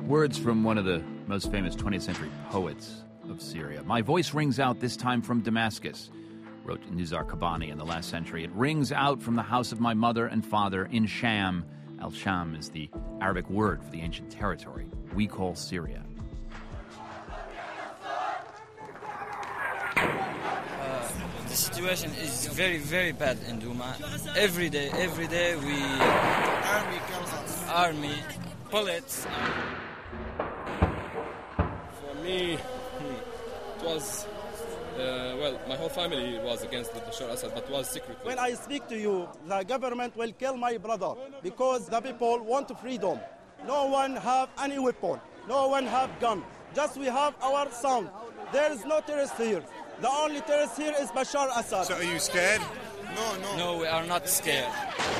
Words from one of the most famous 20th century poets of Syria. My voice rings out this time from Damascus, wrote Nizar Qabbani in the last century. It rings out from the house of my mother and father in Sham. Al-Sham is the Arabic word for the ancient territory we call Syria. The situation is very, very bad in Douma. Every day we... Army kills us. Army, bullets. For me, it was... my whole family was against the Bashar Assad, but was secretly. When I speak to you, the government will kill my brother because the people want freedom. No one have any weapon. No one have gun. Just we have our sound. There is no terrorist here. The only terrorist here is Bashar Assad. So are you scared? No, we are not scared.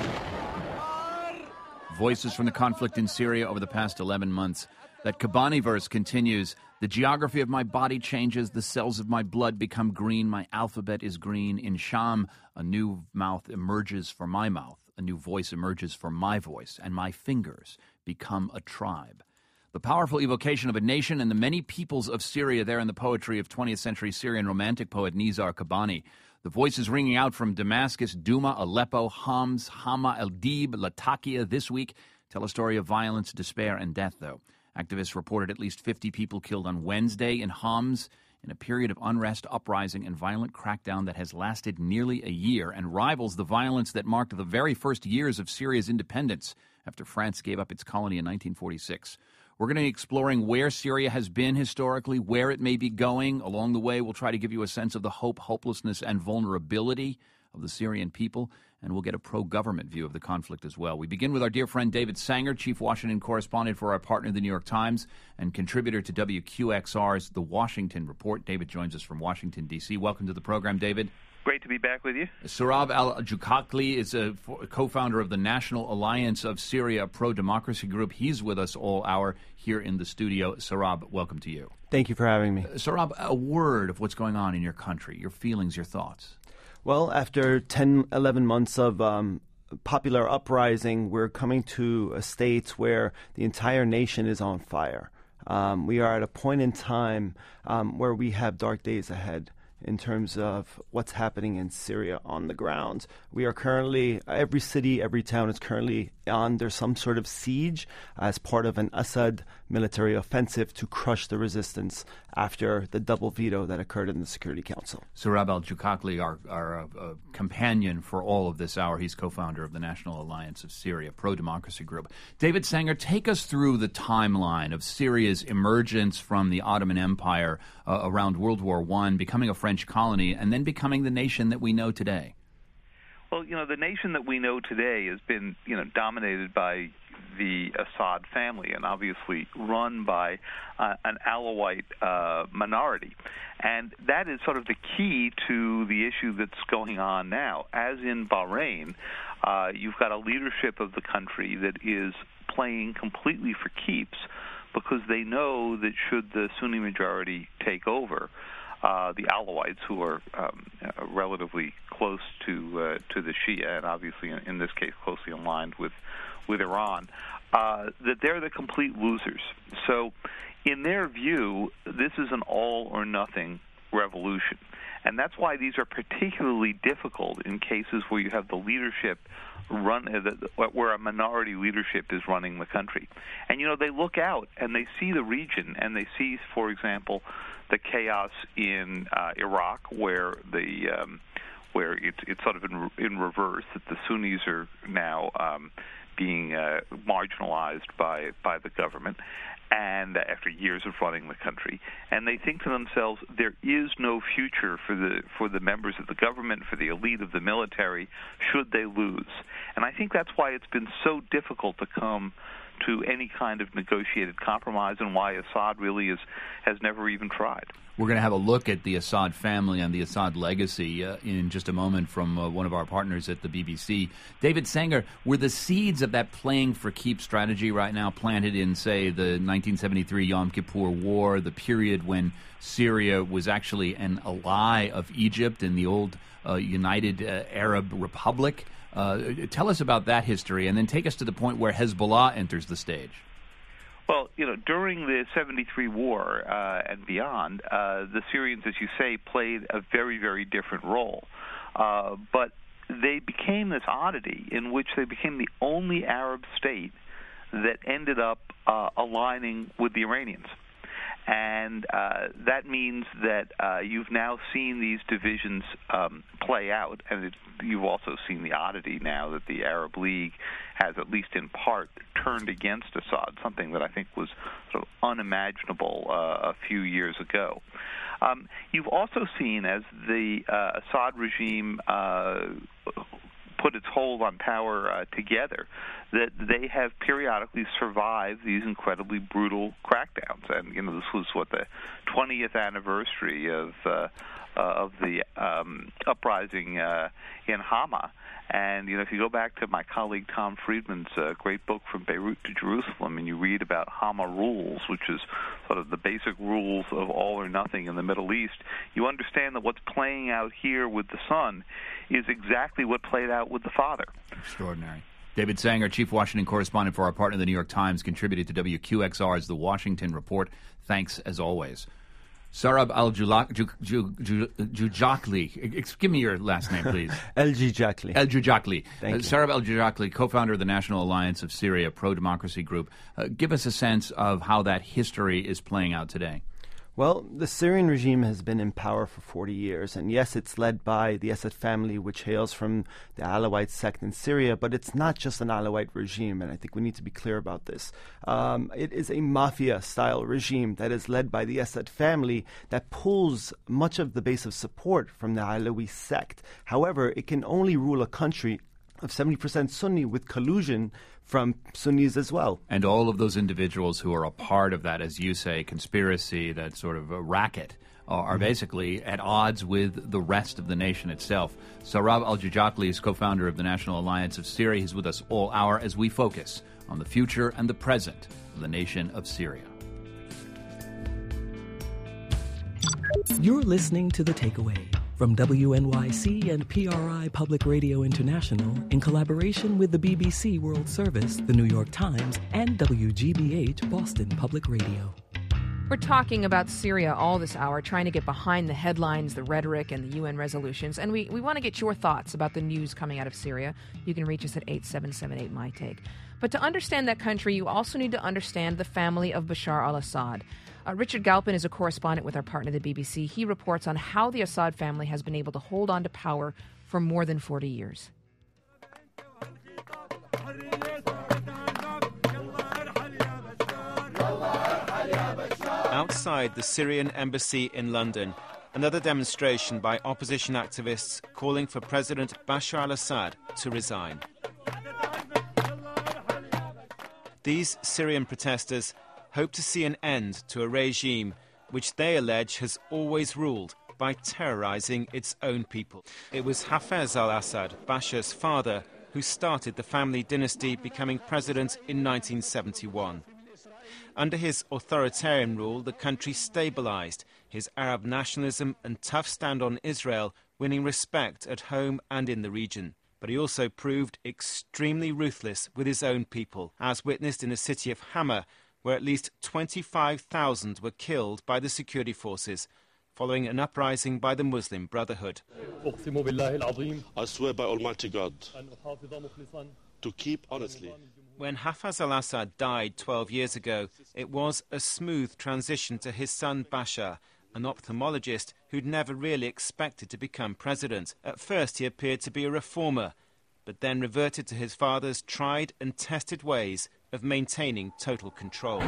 Voices from the conflict in Syria over the past 11 months. That Qabbani verse continues. The geography of my body changes. The cells of my blood become green. My alphabet is green. In Sham, a new mouth emerges for my mouth. A new voice emerges for my voice. And my fingers become a tribe. The powerful evocation of a nation and the many peoples of Syria there in the poetry of 20th century Syrian romantic poet Nizar Qabbani. The voices ringing out from Damascus, Douma, Aleppo, Homs, Hama, El-Dib, Latakia this week tell a story of violence, despair, and death, though. Activists reported at least 50 people killed on Wednesday in Homs in a period of unrest, uprising, and violent crackdown that has lasted nearly a year and rivals the violence that marked the very first years of Syria's independence after France gave up its colony in 1946. We're going to be exploring where Syria has been historically, where it may be going. Along the way, we'll try to give you a sense of the hope, hopelessness, and vulnerability of the Syrian people, and we'll get a pro-government view of the conflict as well. We begin with our dear friend David Sanger, chief Washington correspondent for our partner, the New York Times, and contributor to WQXR's The Washington Report. David joins us from Washington, D.C. Welcome to the program, David. Great to be back with you. Sohrab Al-Juqaqli is a co-founder of the National Alliance of Syria, a pro-democracy group. He's with us all hour here in the studio. Sohrab, welcome to you. Thank you for having me. Sohrab, a word of what's going on in your country, your feelings, your thoughts. Well, after 10, 11 months of popular uprising, we're coming to a state where the entire nation is on fire. We are at a point in time where we have dark days ahead in terms of what's happening in Syria on the ground. We are currently, every city, every town is currently under some sort of siege as part of an Assad military offensive to crush the resistance after the double veto that occurred in the Security Council. Sohrab Al-Juqaqli, our companion for all of this hour, he's co-founder of the National Alliance of Syria, pro-democracy group. David Sanger, take us through the timeline of Syria's emergence from the Ottoman Empire around World War I, becoming a French colony, and then becoming the nation that we know today. Well, the nation that we know today has been, dominated by the Assad family and obviously run by an Alawite minority. And that is sort of the key to the issue that's going on now. As in Bahrain, you've got a leadership of the country that is playing completely for keeps because they know that should the Sunni majority take over, the Alawites, who are relatively close to the Shia, and obviously in this case closely aligned with Iran, that they're the complete losers. So, in their view, this is an all-or-nothing revolution, and that's why these are particularly difficult in cases where you have the leadership where a minority leadership is running the country. And they look out and they see the region, and they see, for example, the chaos in Iraq, where it's sort of in reverse, that the Sunnis are now being marginalized by the government, and after years of running the country, and they think to themselves, there is no future for the members of the government, for the elite of the military, should they lose. And I think that's why it's been so difficult to come to any kind of negotiated compromise, and why Assad really has never even tried. We're going to have a look at the Assad family and the Assad legacy in just a moment from one of our partners at the BBC. David Sanger, were the seeds of that playing for keep strategy right now planted in, say, the 1973 Yom Kippur War, the period when Syria was actually an ally of Egypt in the old United Arab Republic? Tell us about that history, and then take us to the point where Hezbollah enters the stage. Well, during the 73 war and beyond, the Syrians, as you say, played a very, very different role. But they became this oddity in which they became the only Arab state that ended up aligning with the Iranians. And that means that you've now seen these divisions play out, and you've also seen the oddity now that the Arab League has, at least in part, turned against Assad, something that I think was sort of unimaginable a few years ago. You've also seen, as the Assad regime put its hold on power together, that they have periodically survived these incredibly brutal crackdowns. And this was the 20th anniversary of the uprising in Hama. And if you go back to my colleague Tom Friedman's great book From Beirut to Jerusalem, and you read about Hama rules, which is sort of the basic rules of all or nothing in the Middle East, you understand that what's playing out here with the son is exactly what played out with the father. Extraordinary. David Sanger, chief Washington correspondent for our partner, the New York Times, contributed to WQXR's The Washington Report. Thanks, as always. Sarab Al-Jujakli. Give me your last name, please. El-Jujakli. El-Jujakli. Thank you. Sarab Al-Jujakli, co-founder of the National Alliance of Syria, pro-democracy group. Give us a sense of how that history is playing out today. Well, the Syrian regime has been in power for 40 years, and yes, it's led by the Assad family, which hails from the Alawite sect in Syria, but it's not just an Alawite regime, and I think we need to be clear about this. It is a mafia-style regime that is led by the Assad family that pulls much of the base of support from the Alawi sect. However, it can only rule a country of 70% Sunni with collusion from Sunnis as well. And all of those individuals who are a part of that, as you say, conspiracy, that sort of a racket, are basically at odds with the rest of the nation itself. Sarab Al-Jujakli is co-founder of the National Alliance of Syria. He's with us all hour as we focus on the future and the present of the nation of Syria. You're listening to The Takeaway from WNYC and PRI Public Radio International in collaboration with the BBC World Service, the New York Times, and WGBH Boston Public Radio. We're talking about Syria all this hour, trying to get behind the headlines, the rhetoric, and the UN resolutions. And we want to get your thoughts about the news coming out of Syria. You can reach us at 8778-MY-TAKE. But to understand that country, you also need to understand the family of Bashar al-Assad. Richard Galpin is a correspondent with our partner, the BBC. He reports on how the Assad family has been able to hold on to power for more than 40 years. Outside the Syrian embassy in London, another demonstration by opposition activists calling for President Bashar al-Assad to resign. These Syrian protesters hope to see an end to a regime which they allege has always ruled by terrorizing its own people. It was Hafez al-Assad, Bashar's father, who started the family dynasty, becoming president in 1971. Under his authoritarian rule, the country stabilized, his Arab nationalism and tough stand on Israel winning respect at home and in the region. But he also proved extremely ruthless with his own people, as witnessed in the city of Hama, where at least 25,000 were killed by the security forces, following an uprising by the Muslim Brotherhood. I swear by Almighty God to keep honestly. When Hafez al-Assad died 12 years ago, it was a smooth transition to his son Bashar, an ophthalmologist who'd never really expected to become president. At first he appeared to be a reformer, but then reverted to his father's tried and tested ways of maintaining total control.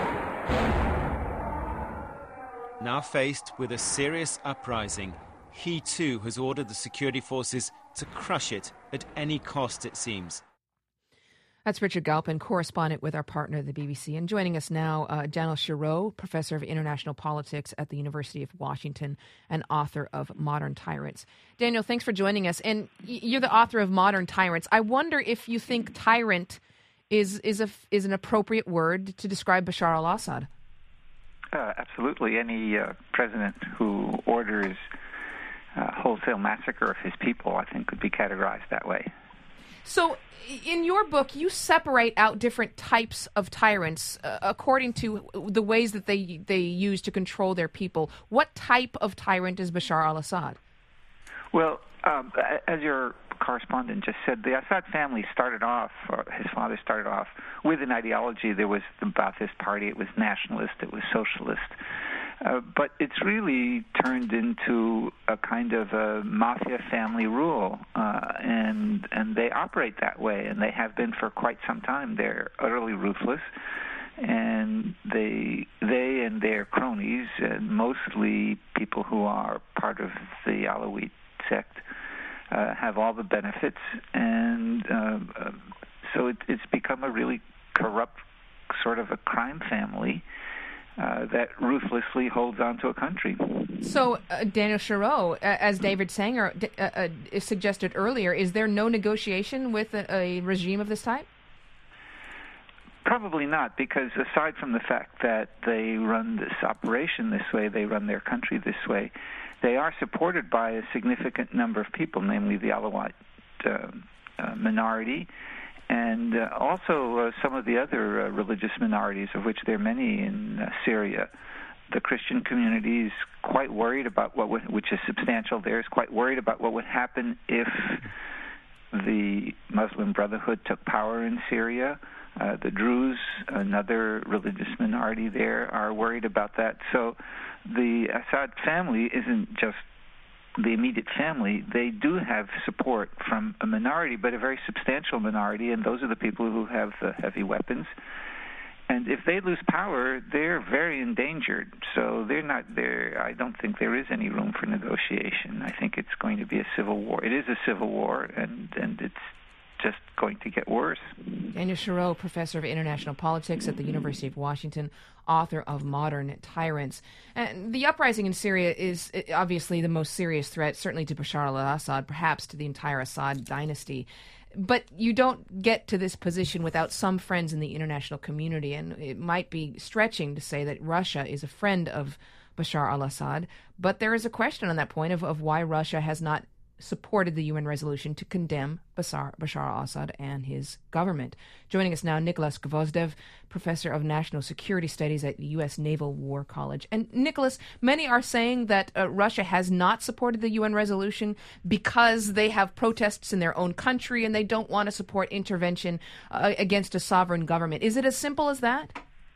Now faced with a serious uprising, he too has ordered the security forces to crush it at any cost, it seems. That's Richard Galpin, correspondent with our partner, the BBC. And joining us now, Daniel Shiro, professor of international politics at the University of Washington and author of Modern Tyrants. Daniel, thanks for joining us. And you're the author of Modern Tyrants. I wonder if you think tyrant is an appropriate word to describe Bashar al-Assad. Absolutely. Any president who orders wholesale massacre of his people, I think, could be categorized that way. So in your book, you separate out different types of tyrants according to the ways that they use to control their people. What type of tyrant is Bashar al-Assad? Well, as your correspondent just said, the Assad family started off, or his father started off, with an ideology. There was the Ba'athist Party. It was nationalist. It was socialist. But it's really turned into a kind of a mafia family rule, and they operate that way, and they have been for quite some time. They're utterly ruthless, and they and their cronies, and mostly people who are part of the Alawite sect, have all the benefits, and so it's become a really corrupt sort of a crime family that ruthlessly holds on to a country. So, Daniel Scherow, as David Sanger suggested earlier, is there no negotiation with a regime of this type? Probably not, because aside from the fact that they run this operation this way, they run their country this way, they are supported by a significant number of people, namely the Alawite minority, and also some of the other religious minorities, of which there are many in Syria. The Christian community is quite worried about which is substantial there, is quite worried about what would happen if the Muslim Brotherhood took power in Syria. The Druze, another religious minority there, are worried about that. So the Assad family isn't just the immediate family. They do have support from a minority, but a very substantial minority, and those are the people who have the heavy weapons. And if they lose power, they're very endangered. So they're not there. I don't think there is any room for negotiation. I think it's going to be a civil war. It is a civil war, and it's just going to get worse. Daniel Scherow, professor of international politics at the University of Washington, author of Modern Tyrants. And the uprising in Syria is obviously the most serious threat, certainly to Bashar al-Assad, perhaps to the entire Assad dynasty. But you don't get to this position without some friends in the international community, and it might be stretching to say that Russia is a friend of Bashar al-Assad, but there is a question on that point of why Russia has not supported the UN resolution to condemn Bashar al-Assad and his government. Joining us now, Nicholas Gvozdev, professor of national security studies at the U.S. Naval War College. And Nicholas, many are saying that Russia has not supported the UN resolution because they have protests in their own country and they don't want to support intervention against a sovereign government. Is it as simple as that?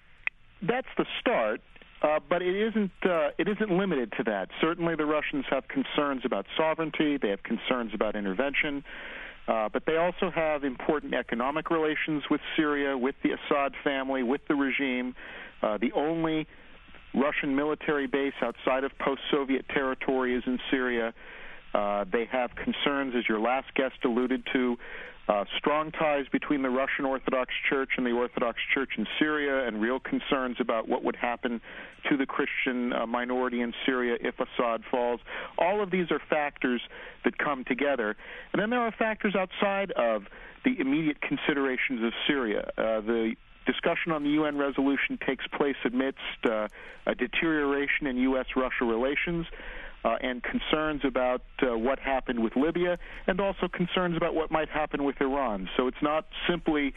That's the start. But it isn't limited to that. Certainly the Russians have concerns about sovereignty. They have concerns about intervention. But they also have important economic relations with Syria, with the Assad family, with the regime. The only Russian military base outside of post-Soviet territory is in Syria. They have concerns, as your last guest alluded to, strong ties between the Russian Orthodox Church and the Orthodox Church in Syria, and real concerns about what would happen to the Christian minority in Syria if Assad falls. All of these are factors that come together. And then there are factors outside of the immediate considerations of Syria. The discussion on the UN resolution takes place amidst a deterioration in U.S.-Russia relations, and concerns about what happened with Libya, and also concerns about what might happen with Iran. So it's not simply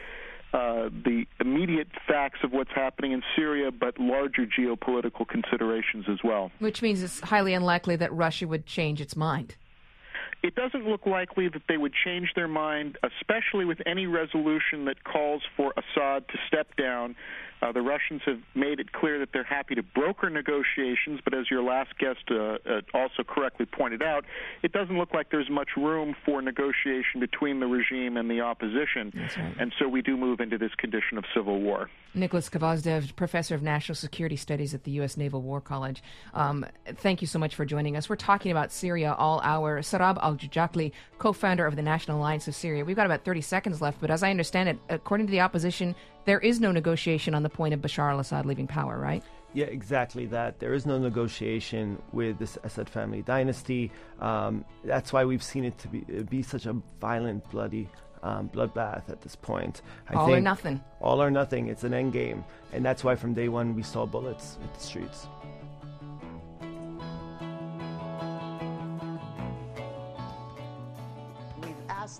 the immediate facts of what's happening in Syria, but larger geopolitical considerations as well. Which means it's highly unlikely that Russia would change its mind. It doesn't look likely that they would change their mind, especially with any resolution that calls for Assad to step down. The Russians have made it clear that they're happy to broker negotiations, but as your last guest also correctly pointed out, it doesn't look like there's much room for negotiation between the regime and the opposition. That's right. And so we do move into this condition of civil war. Nicholas Gvozdev, professor of national security studies at the U.S. Naval War College. Thank you so much for joining us. We're talking about Syria all hour. Sarab al-Jujakli, co-founder of the National Alliance of Syria. We've got about 30 seconds left, but as I understand it, according to the opposition, there is no negotiation on the point of Bashar al-Assad leaving power, right? Yeah, exactly that. There is no negotiation with this Assad family dynasty. That's why we've seen it to be such a violent, bloody bloodbath at this point. All or nothing. All or nothing. It's an end game. And that's why from day one we saw bullets hit the streets. We've asked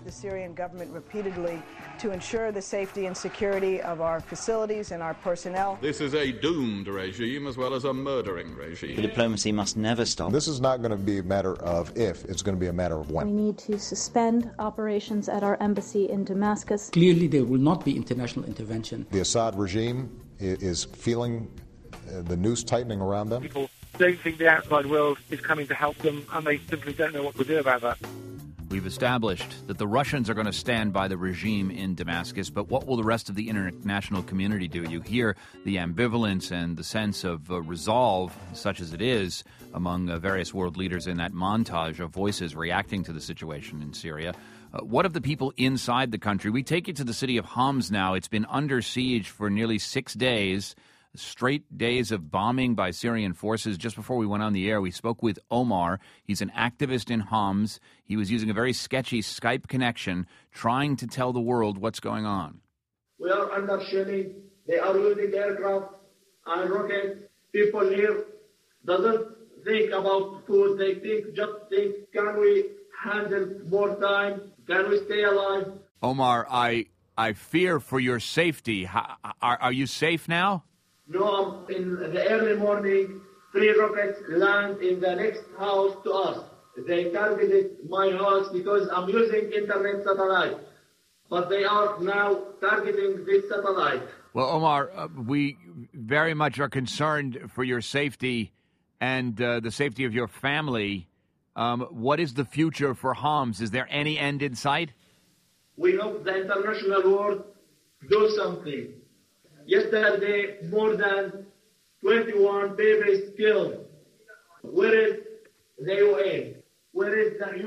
the Syrian government repeatedly to ensure the safety and security of our facilities and our personnel. This is a doomed regime as well as a murdering regime. The diplomacy must never stop. This is not going to be a matter of if, it's going to be a matter of when. We need to suspend operations at our embassy in Damascus. Clearly, there will not be international intervention. The Assad regime is feeling the noose tightening around them. People don't think the outside world is coming to help them, and they simply don't know what to do about that. We've established that the Russians are going to stand by the regime in Damascus, but what will the rest of the international community do? You hear the ambivalence and the sense of resolve, such as it is, among various world leaders in that montage of voices reacting to the situation in Syria. What of the people inside the country? We take you to the city of Homs now. It's been under siege for nearly 6 days. Straight days of bombing by Syrian forces. Just before we went on the air, we spoke with Omar. He's an activist in Homs. He was using a very sketchy Skype connection, trying to tell the world what's going on. We are under shelling. They are using aircraft and rockets. People here doesn't think about food. They just think, can we handle more time? Can we stay alive? Omar, I fear for your safety. Are you safe now? No, in the early morning, 3 rockets land in the next house to us. They targeted my house because I'm using internet satellite. But they are now targeting this satellite. Well, Omar, we very much are concerned for your safety and the safety of your family. What is the future for Homs? Is there any end in sight? We hope the international world do something. Yesterday, more than 21 babies killed. Where is the UN? Where is the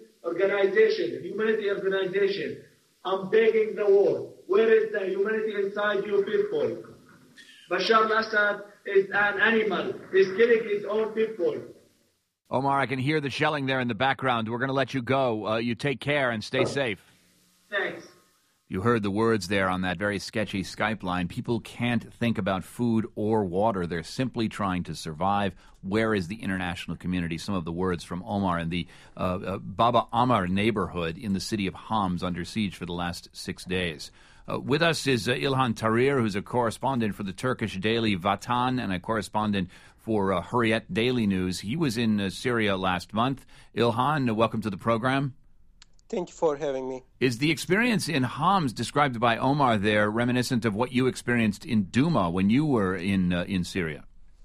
humanity organization? I'm begging the world. Where is the humanity inside you people? Bashar al-Assad is an animal. He's killing his own people. Omar, I can hear the shelling there in the background. We're going to let you go. You take care and stay safe. Thanks. You heard the words there on that very sketchy Skype line. People can't think about food or water. They're simply trying to survive. Where is the international community? Some of the words from Omar in the Baba Amar neighborhood in the city of Homs under siege for the last 6 days. With us is Ilhan Tahrir, who's a correspondent for the Turkish daily Vatan and a correspondent for Hurriyet Daily News. He was in Syria last month. Ilhan, welcome to the program. Thank you for having me. Is the experience in Homs described by Omar there reminiscent of what you experienced in Douma when you were in Syria?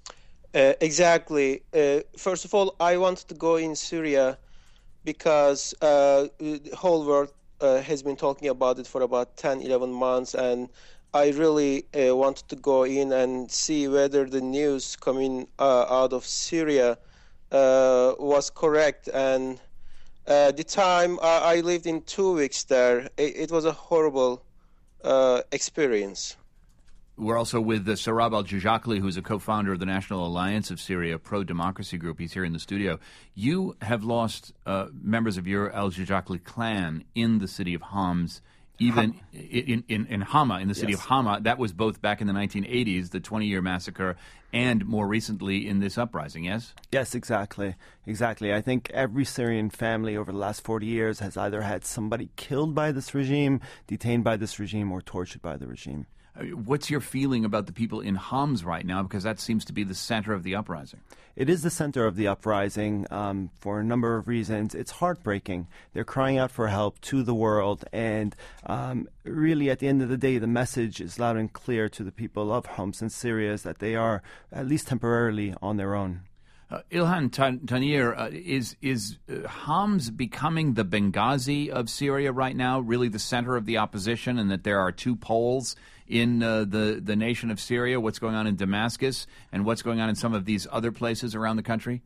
Exactly. First of all, I wanted to go in Syria because the whole world has been talking about it for about 10, 11 months, and I really wanted to go in and see whether the news coming out of Syria was correct. And the time I lived in 2 weeks there, it was a horrible experience. We're also with Sarab al-Jajakli, who's a co-founder of the National Alliance of Syria, pro-democracy group. He's here in the studio. You have lost members of your al-Jajakli clan in the city of Homs, even in Hama, in the city of Hama. That was both back in the 1980s, the 20-year massacre, and more recently in this uprising, yes? Yes, exactly. Exactly. I think every Syrian family over the last 40 years has either had somebody killed by this regime, detained by this regime, or tortured by the regime. What's your feeling about the people in Homs right now? Because that seems to be the center of the uprising. It is the center of the uprising for a number of reasons. It's heartbreaking. They're crying out for help to the world. And really, at the end of the day, the message is loud and clear to the people of Homs and Syria is that they are, at least temporarily, on their own. Ilhan Tahrir, is Homs becoming the Benghazi of Syria right now, really the center of the opposition, and that there are two poles in the nation of Syria, what's going on in Damascus and what's going on in some of these other places around the country?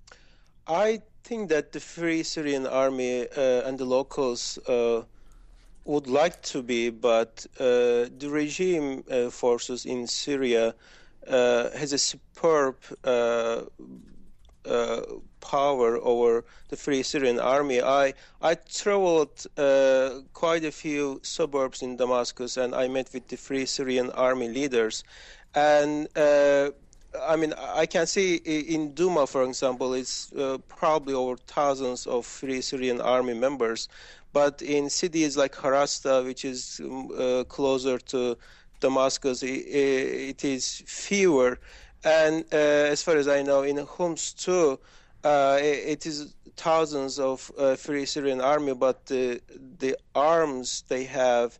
I think that the Free Syrian Army and the locals would like to be, but the regime forces in Syria has a superb power over the Free Syrian Army. I traveled quite a few suburbs in Damascus, and I met with the Free Syrian Army leaders. And I can see in Douma, for example, it's probably over thousands of Free Syrian Army members. But in cities like Harasta, which is closer to Damascus, it is fewer. And as far as I know, in Homs too, it is thousands of Free Syrian Army, but the arms they have,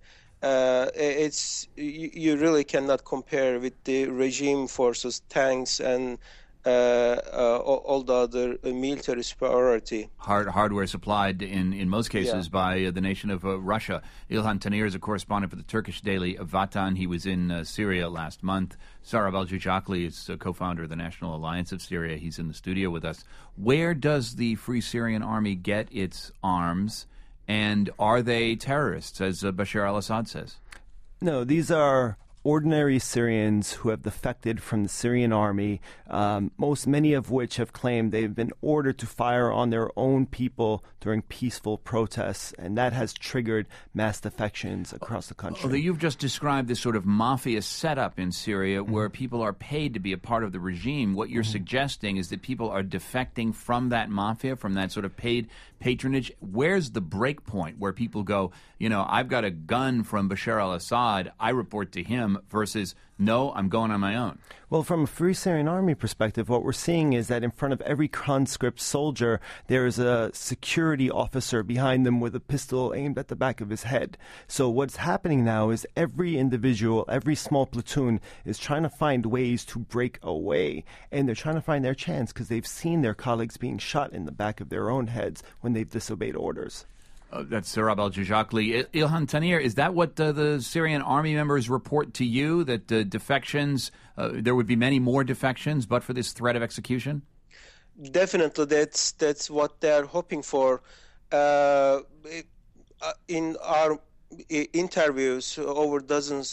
you really cannot compare with the regime forces, tanks, and all the other military superiority. Hardware supplied in most cases by the nation of Russia. Ilhan Tanir is a correspondent for the Turkish daily Vatan. He was in Syria last month. Sarab Al-Jujakli is a co-founder of the National Alliance of Syria. He's in the studio with us. Where does the Free Syrian Army get its arms, and are they terrorists, as Bashar al-Assad says? No, these are ordinary Syrians who have defected from the Syrian army, many of which have claimed they've been ordered to fire on their own people during peaceful protests, and that has triggered mass defections across the country. Although you've just described this sort of mafia setup in Syria where people are paid to be a part of the regime, what you're suggesting is that people are defecting from that mafia, from that sort of paid patronage. Where's the break point where people go, I've got a gun from Bashar al-Assad, I report to him, versus, no, I'm going on my own? Well, from a Free Syrian Army perspective, what we're seeing is that in front of every conscript soldier, there is a security officer behind them with a pistol aimed at the back of his head. So what's happening now is every individual, every small platoon is trying to find ways to break away. And they're trying to find their chance because they've seen their colleagues being shot in the back of their own heads when they've disobeyed orders. That's Sarab Al-Jujakli. Ilhan Tanir, is that what the Syrian army members report to you, that defections, there would be many more defections but for this threat of execution? Definitely, that's what they're hoping for. In our interviews, over a dozen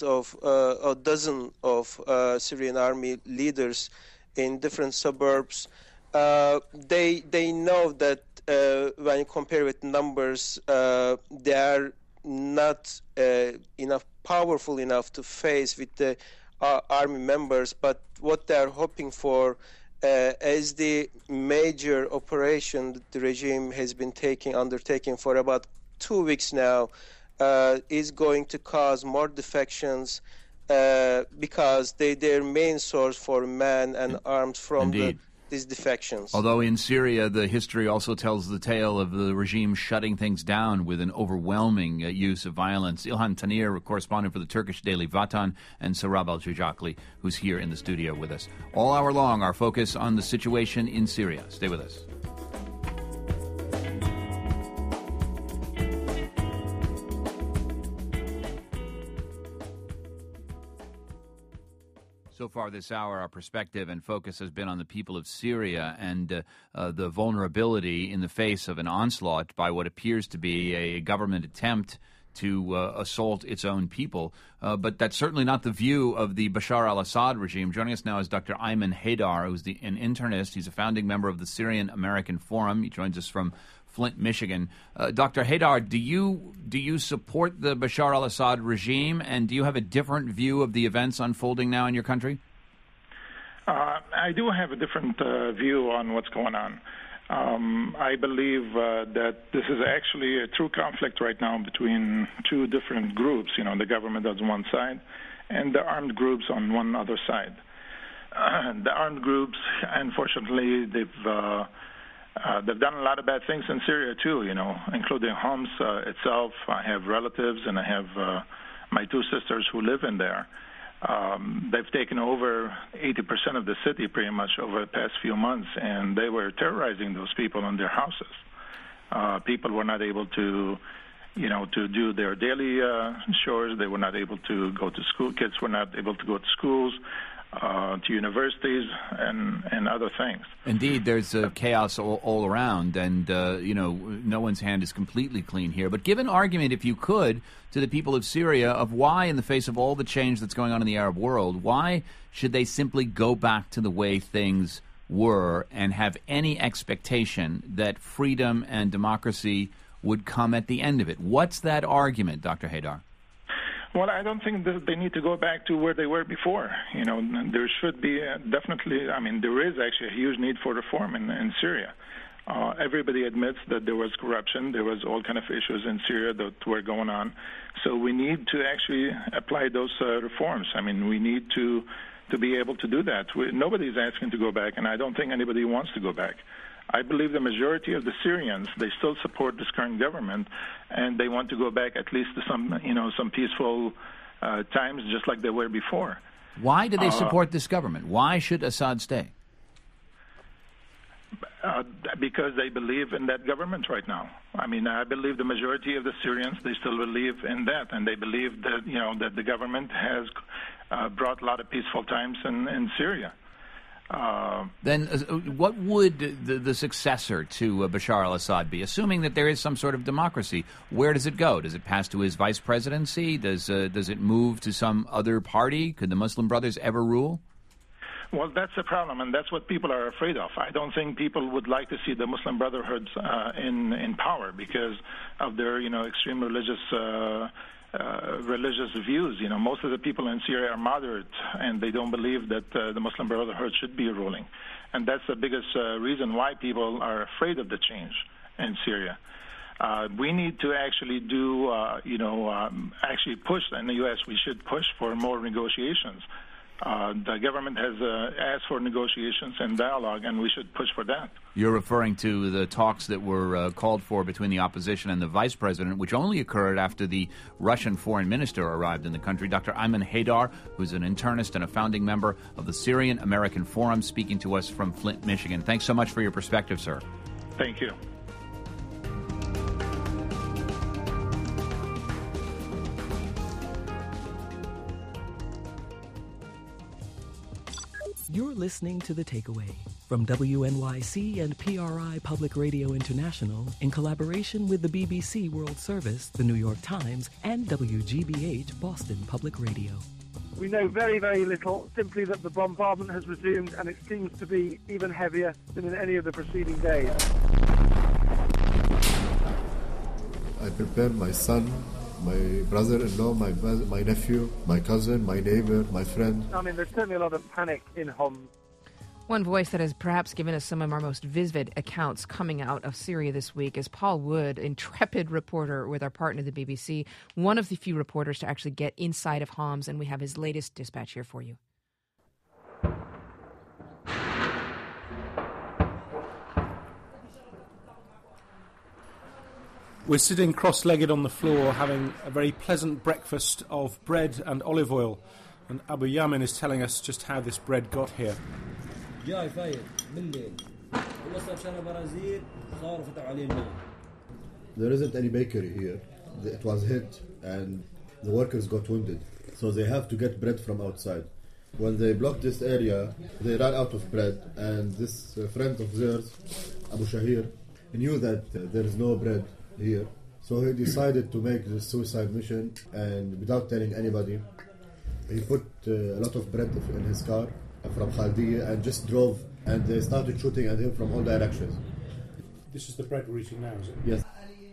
of Syrian army leaders in different suburbs, they know that when you compare with numbers, they are not powerful enough to face with the army members. But what they are hoping for is the major operation that the regime has been undertaking for about 2 weeks now, is going to cause more defections because their main source for men and arms from these defections. Although in Syria, the history also tells the tale of the regime shutting things down with an overwhelming use of violence. Ilhan Tanir, correspondent for the Turkish daily Vatan, and Sarab Al-Jujakli, who's here in the studio with us. All hour long, our focus on the situation in Syria. Stay with us. So far this hour, our perspective and focus has been on the people of Syria and the vulnerability in the face of an onslaught by what appears to be a government attempt to assault its own people. But that's certainly not the view of the Bashar al-Assad regime. Joining us now is Dr. Ayman Haidar, who's an internist. He's a founding member of the Syrian American Forum. He joins us from Flint, Michigan. Dr. Haidar, do you support the Bashar al-Assad regime, and do you have a different view of the events unfolding now in your country? I do have a different view on what's going on. I believe that this is actually a true conflict right now between two different groups, the government on one side and the armed groups on one other side. The armed groups, unfortunately, they've done a lot of bad things in Syria too, including Homs itself. I have relatives and I have my two sisters who live in there. They've taken over 80% of the city pretty much over the past few months, and they were terrorizing those people in their houses. People were not able to, to do their daily chores. They were not able to go to school. Kids were not able to go to schools, to universities, and other things. Indeed, there's chaos all around, and, no one's hand is completely clean here. But give an argument, if you could, to the people of Syria of why, in the face of all the change that's going on in the Arab world, why should they simply go back to the way things were and have any expectation that freedom and democracy would come at the end of it? What's that argument, Dr. Haidar? Well, I don't think that they need to go back to where they were before. There should be definitely, there is actually a huge need for reform in Syria. Everybody admits that there was corruption. There was all kind of issues in Syria that were going on. So we need to actually apply those reforms. I mean, we need to be able to do that. Nobody's asking to go back, and I don't think anybody wants to go back. I believe the majority of the Syrians, they still support this current government, and they want to go back at least to some peaceful times, just like they were before. Why do they support this government? Why should Assad stay? Because they believe in that government right now. I mean, I believe the majority of the Syrians, they still believe in that, and they believe that that the government has brought a lot of peaceful times in Syria. Then what would the successor to Bashar al-Assad be? Assuming that there is some sort of democracy, where does it go? Does it pass to his vice presidency? Does it move to some other party? Could the Muslim Brothers ever rule? Well, that's the problem, and that's what people are afraid of. I don't think people would like to see the Muslim Brotherhood in power because of their, extreme religious views. Most of the people in Syria are moderate, and they don't believe that the Muslim Brotherhood should be ruling, and that's the biggest reason why people are afraid of the change in Syria. We need to actually do, actually push in the U.S. We should push for more negotiations. The government has asked for negotiations and dialogue, and we should push for that. You're referring to the talks that were called for between the opposition and the vice president, which only occurred after the Russian foreign minister arrived in the country. Dr. Ayman Haydar, who's an internist and a founding member of the Syrian American Forum, speaking to us from Flint, Michigan. Thanks so much for your perspective, sir. Thank you. You're listening to The Takeaway from WNYC and PRI Public Radio International in collaboration with the BBC World Service, the New York Times, and WGBH Boston Public Radio. We know very, very little, simply that the bombardment has resumed and it seems to be even heavier than in any of the preceding days. I prepared my son, my brother-in-law, my nephew, my cousin, my neighbor, my friend. I mean, there's certainly a lot of panic in Homs. One voice that has perhaps given us some of our most vivid accounts coming out of Syria this week is Paul Wood, intrepid reporter with our partner, the BBC, one of the few reporters to actually get inside of Homs, and we have his latest dispatch here for you. We're sitting cross-legged on the floor having a very pleasant breakfast of bread and olive oil. And Abu Yamin is telling us just how this bread got here. There isn't any bakery here. It was hit and the workers got wounded. So they have to get bread from outside. When they blocked this area, they ran out of bread. And this friend of theirs, Abu Shahir, knew that there is no bread here. So he decided to make this suicide mission, and without telling anybody, he put a lot of bread in his car from Khaldiya and just drove, and they started shooting at him from all directions. This is the bread we're eating now, is it? Yes.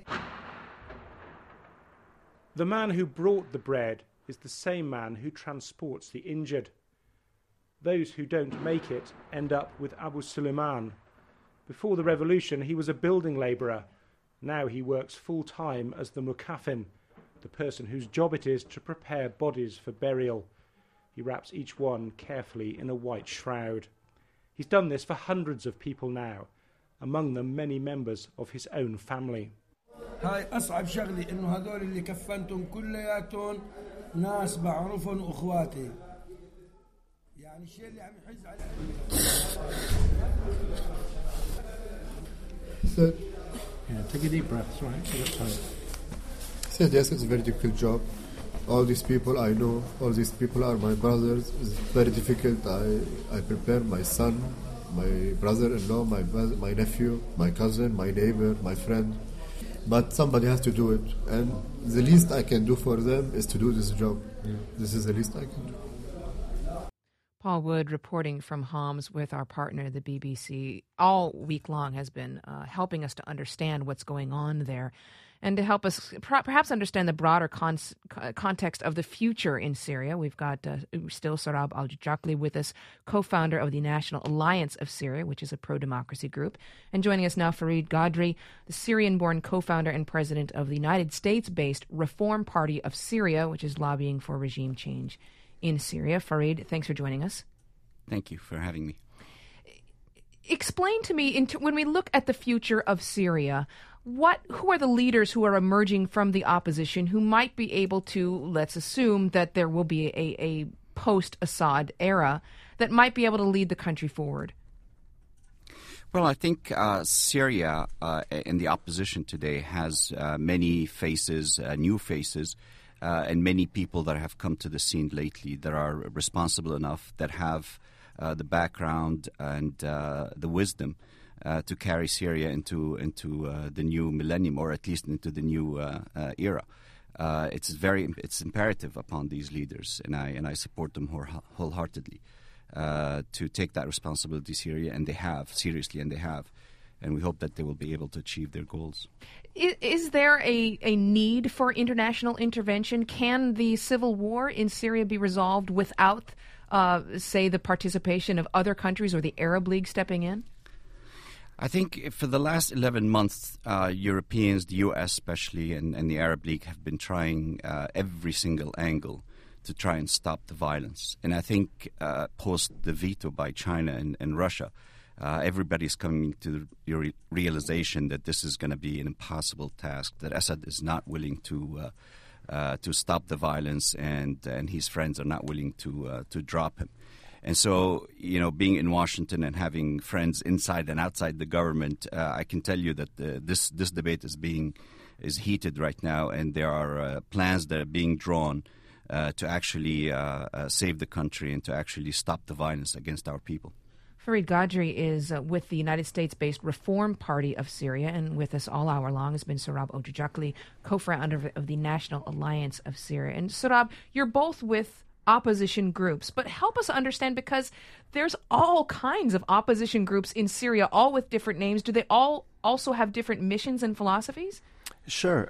The man who brought the bread is the same man who transports the injured. Those who don't make it end up with Abu Suleiman. Before the revolution, he was a building labourer. Now he works full-time as the mukaffin, the person whose job it is to prepare bodies for burial. He wraps each one carefully in a white shroud. He's done this for hundreds of people now, among them many members of his own family. هاي أصعب شغلي إنه هذول اللي كفنتهم كلياتهم ناس بعرفهم وأخواتي. يعني الشيء اللي عم يحز على. Yeah, take a deep breath, right? He said, yes, it's a very difficult job. All these people I know, all these people are my brothers. It's very difficult. I prepare my son, my brother-in-law, my nephew, my cousin, my neighbor, my friend. But somebody has to do it. And the least I can do for them is to do this job. Yeah. This is the least I can do. Paul Wood reporting from Homs with our partner, the BBC, all week long has been helping us to understand what's going on there. And to help us perhaps understand the broader context of the future in Syria, we've got still Sohrab Al-Jakli with us, co-founder of the National Alliance of Syria, which is a pro-democracy group. And joining us now, Fareed Qadri, the Syrian-born co-founder and president of the United States-based Reform Party of Syria, which is lobbying for regime change in Syria. Fareed, thanks for joining us. Thank you for having me. Explain to me, when we look at the future of Syria, who are the leaders who are emerging from the opposition who might be able to, let's assume that there will be a post-Assad era, that might be able to lead the country forward? Well, I think Syria in the opposition today has many faces, new faces, and many people that have come to the scene lately that are responsible enough, that have the background and the wisdom to carry Syria into the new millennium, or at least into the new era. It's imperative upon these leaders, and I support them wholeheartedly to take that responsibility seriously, and they have, and we hope that they will be able to achieve their goals. Is there a need for international intervention? Can the civil war in Syria be resolved without say, the participation of other countries or the Arab League stepping in? I think for the last 11 months, Europeans, the U.S. especially, and the Arab League have been trying every single angle to try and stop the violence. And I think post the veto by China and Russia, everybody's coming to the realization that this is going to be an impossible task, that Assad is not willing to stop the violence, and his friends are not willing to drop him. And so, being in Washington and having friends inside and outside the government, I can tell you that this debate is heated right now, and there are plans that are being drawn to actually save the country and to actually stop the violence against our people. Fareed Qadri is with the United States-based Reform Party of Syria, and with us all hour long has been Sohrab Al-Jakli, co-founder of the National Alliance of Syria. And Sohrab, you're both with opposition groups, but help us understand, because there's all kinds of opposition groups in Syria, all with different names. Do they all also have different missions and philosophies? Sure.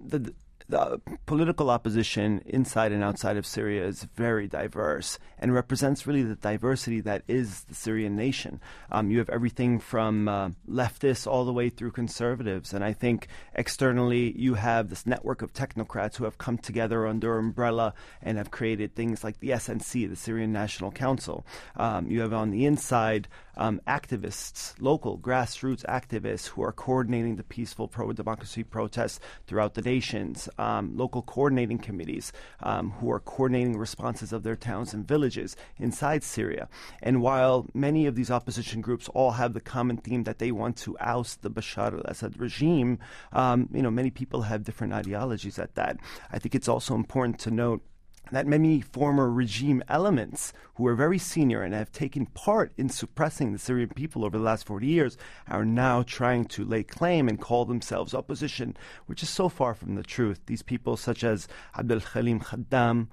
The political opposition inside and outside of Syria is very diverse and represents really the diversity that is the Syrian nation. You have everything from leftists all the way through conservatives. And I think externally you have this network of technocrats who have come together under umbrella and have created things like the SNC, the Syrian National Council. You have on the inside activists, local grassroots activists who are coordinating the peaceful pro-democracy protests throughout the nations. Local coordinating committees who are coordinating responses of their towns and villages inside Syria. And while many of these opposition groups all have the common theme that they want to oust the Bashar al-Assad regime, many people have different ideologies at that. I think it's also important to note that many former regime elements who are very senior and have taken part in suppressing the Syrian people over the last 40 years are now trying to lay claim and call themselves opposition, which is so far from the truth. These people such as Abdel Khalim Khaddam,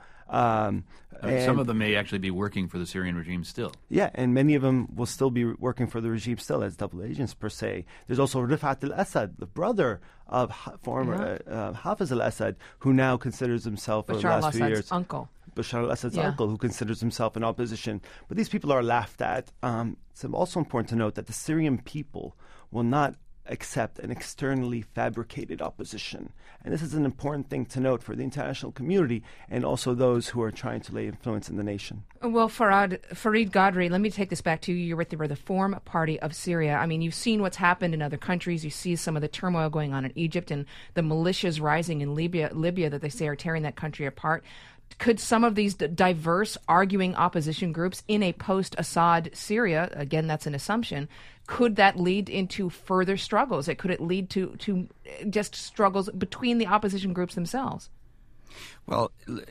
some of them may actually be working for the Syrian regime still. Yeah, and many of them will still be working for the regime still as double agents per se. There's also Rifat al-Assad, the brother of former Hafiz al-Assad, who now considers himself Bashar over the last few years uncle. Bashar al-Assad's uncle, who considers himself in opposition. But these people are laughed at. It's also important to note that the Syrian people will not accept an externally fabricated opposition. And this is an important thing to note for the international community and also those who are trying to lay influence in the nation. Well, Fareed Qadri, let me take this back to you. You're with the Reform Party of Syria. I mean, you've seen what's happened in other countries. You see some of the turmoil going on in Egypt and the militias rising in Libya that they say are tearing that country apart. Could some of these diverse arguing opposition groups in a post-Assad Syria, again, that's an assumption, could that lead into further struggles? Could it lead to just struggles between the opposition groups themselves? Well,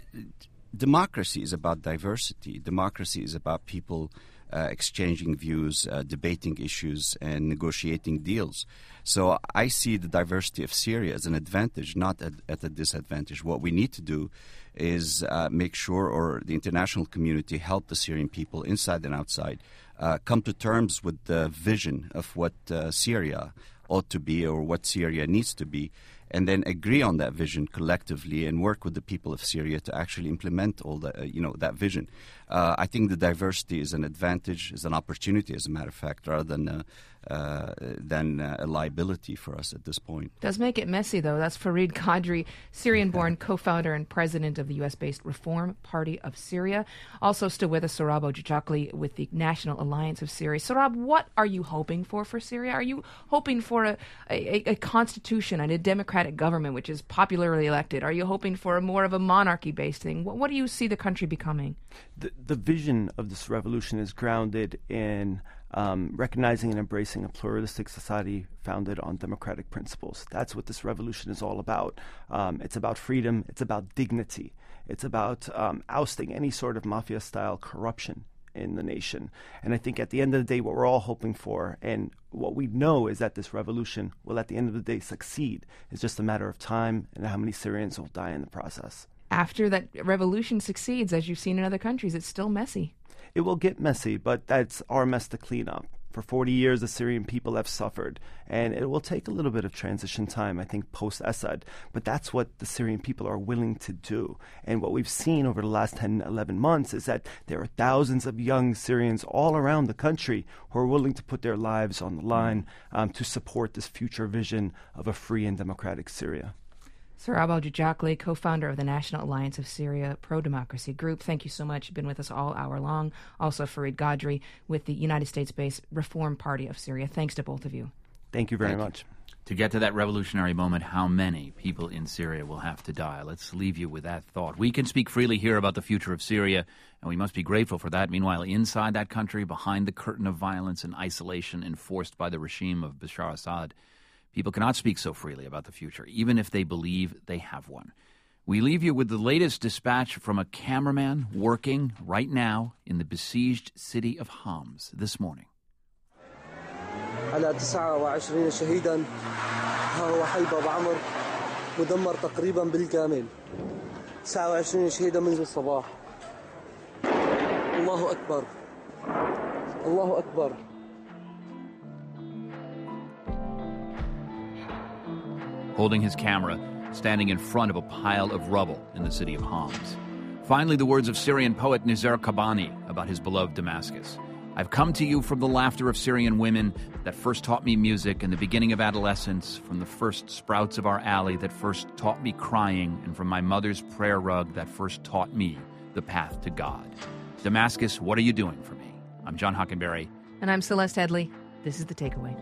democracy is about diversity. Democracy is about people exchanging views, debating issues, and negotiating deals. So I see the diversity of Syria as an advantage, not at a disadvantage. What we need to do is make sure, or the international community help the Syrian people inside and outside come to terms with the vision of what Syria ought to be or what Syria needs to be, and then agree on that vision collectively and work with the people of Syria to actually implement all that, that vision. I think the diversity is an advantage, is an opportunity, as a matter of fact, rather than a liability for us at this point. Does make it messy, though. That's Fareed Qadri, Syrian-born co-founder and president of the U.S.-based Reform Party of Syria. Also still with us, Sohrab Hojajakli with the National Alliance of Syria. Sohrab, what are you hoping for Syria? Are you hoping for a constitution and a democratic government which is popularly elected? Are you hoping for more of a monarchy-based thing? What do you see the country becoming? The vision of this revolution is grounded in recognizing and embracing a pluralistic society founded on democratic principles. That's what this revolution is all about. It's about freedom. It's about dignity. It's about ousting any sort of mafia-style corruption in the nation. And I think at the end of the day, what we're all hoping for, and what we know, is that this revolution will at the end of the day succeed. It's just a matter of time and how many Syrians will die in the process. After that revolution succeeds, as you've seen in other countries, it's still messy. It will get messy, but that's our mess to clean up. For 40 years, the Syrian people have suffered, and it will take a little bit of transition time, I think, post-Assad. But that's what the Syrian people are willing to do. And what we've seen over the last 10, 11 months is that there are thousands of young Syrians all around the country who are willing to put their lives on the line to support this future vision of a free and democratic Syria. Sohrab Hojajakli, co-founder of the National Alliance of Syria Pro-Democracy Group. Thank you so much. You've been with us all hour long. Also, Fareed Qadri with the United States-based Reform Party of Syria. Thanks to both of you. Thank you very much. To get to that revolutionary moment, how many people in Syria will have to die? Let's leave you with that thought. We can speak freely here about the future of Syria, and we must be grateful for that. Meanwhile, inside that country, behind the curtain of violence and isolation enforced by the regime of Bashar Assad, people cannot speak so freely about the future, even if they believe they have one. We leave you with the latest dispatch from a cameraman working right now in the besieged city of Homs this morning. على 29 شهيدا ها هو حي باب عمر مدمر تقريبا بالكامل 29 شهيدا منذ الصباح الله أكبر الله أكبر. Holding his camera, standing in front of a pile of rubble in the city of Homs. Finally, the words of Syrian poet Nizar Qabbani about his beloved Damascus. I've come to you from the laughter of Syrian women that first taught me music in the beginning of adolescence, from the first sprouts of our alley that first taught me crying, and from my mother's prayer rug that first taught me the path to God. Damascus, what are you doing for me? I'm John Hockenberry. And I'm Celeste Headley. This is The Takeaway.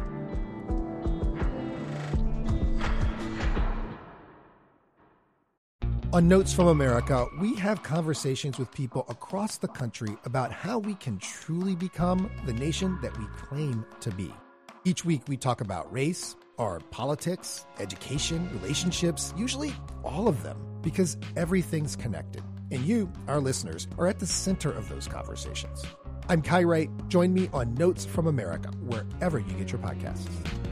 On Notes from America, we have conversations with people across the country about how we can truly become the nation that we claim to be. Each week, we talk about race, our politics, education, relationships, usually all of them, because everything's connected. And you, our listeners, are at the center of those conversations. I'm Kai Wright. Join me on Notes from America, wherever you get your podcasts.